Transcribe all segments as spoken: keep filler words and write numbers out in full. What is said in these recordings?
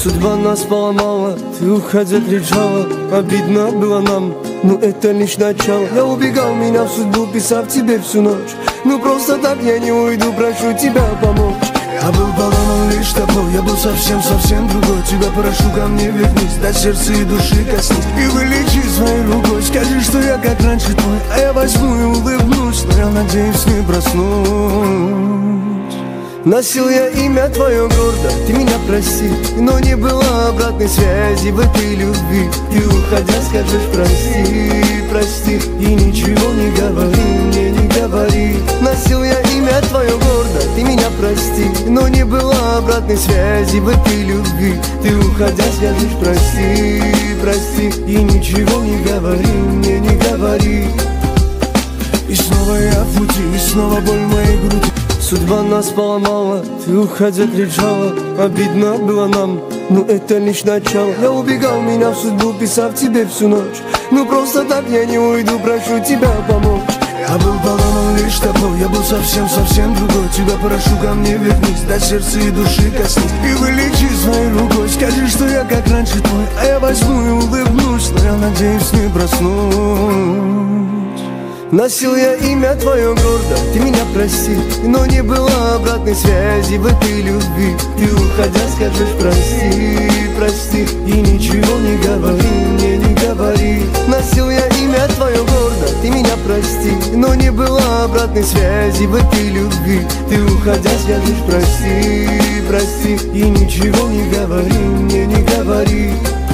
Судьба нас поломала, ты уходя кричала. Обидно было нам, но это лишь начало. Я убегал, меня в судьбу, писав тебе всю ночь. Ну просто так я не уйду, прошу тебя помочь. Я был поломан лишь тобой, я был совсем-совсем другой. Тебя прошу ко мне вернись, до сердца и души коснись и вылечи своей рукой. Скажи, что я как раньше твой, а я возьму и улыбнусь, но я надеюсь не проснусь. Носил я имя твое гордо, ты меня прости, но не было обратной связи в этой любви. Ты уходя скажешь прости, прости, и ничего не говори, мне не говори. Носил я имя твое гордо, ты меня прости, но не было обратной связи в этой любви. Ты уходя скажешь прости, прости, и ничего не говори, мне не говори. И снова я в пути, и снова боль в моей груди. Судьба нас поломала, ты уходя кричала. Обидно было нам, но это лишь начало. Я убегал, меня в судьбу, писав тебе всю ночь. Ну просто так я не уйду, прошу тебя помочь. Я был поломан лишь тобой, я был совсем-совсем другой. Тебя прошу ко мне вернись, до сердца и души коснись и вылечи своей рукой. Скажи, что я как раньше твой, а я возьму и улыбнусь, но я надеюсь не проснусь. Носил я имя твое гордо, ты меня прости, но не было обратной связи в этой любви. Ты уходя скажешь прости, прости, и ничего не говори, мне не говори. Носил я имя твое гордо, ты меня прости, но не было обратной связи в этой любви. Ты уходя скажешь прости, прости, и ничего не говори, мне не говори.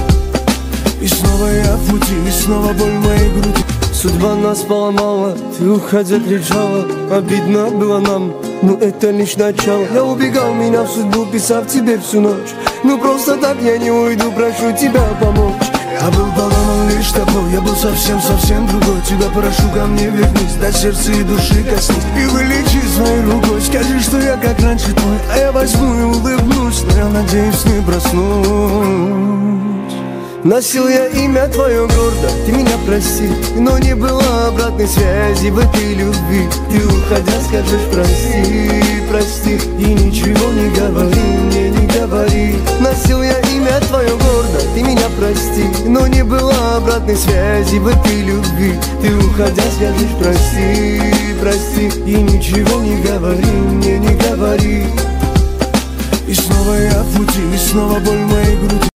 И снова я в пути, и снова боль в моей груди. Судьба нас поломала, ты уходя кричала. Обидно было нам, но это лишь начало. Я убегал, меня в судьбу, писав тебе всю ночь. Ну просто так я не уйду, прошу тебя помочь. Я был поломан лишь тобой, я был совсем-совсем другой. Тебя прошу ко мне вернись, до сердца и души коснись и вылечи своей рукой. Скажи, что я как раньше твой, а я возьму и улыбнусь, но я надеюсь не проснусь. Носил я имя твое гордо, ты меня прости, но не было обратной связи в этой любви. Ты уходя скажешь прости, прости, и ничего не говори, мне не говори. Носил я имя твое гордо, ты меня прости, но не было обратной связи в этой любви. Ты уходя скажешь прости, прости, и ничего не говори, мне не говори. И снова я в пути, и снова боль в моей груди.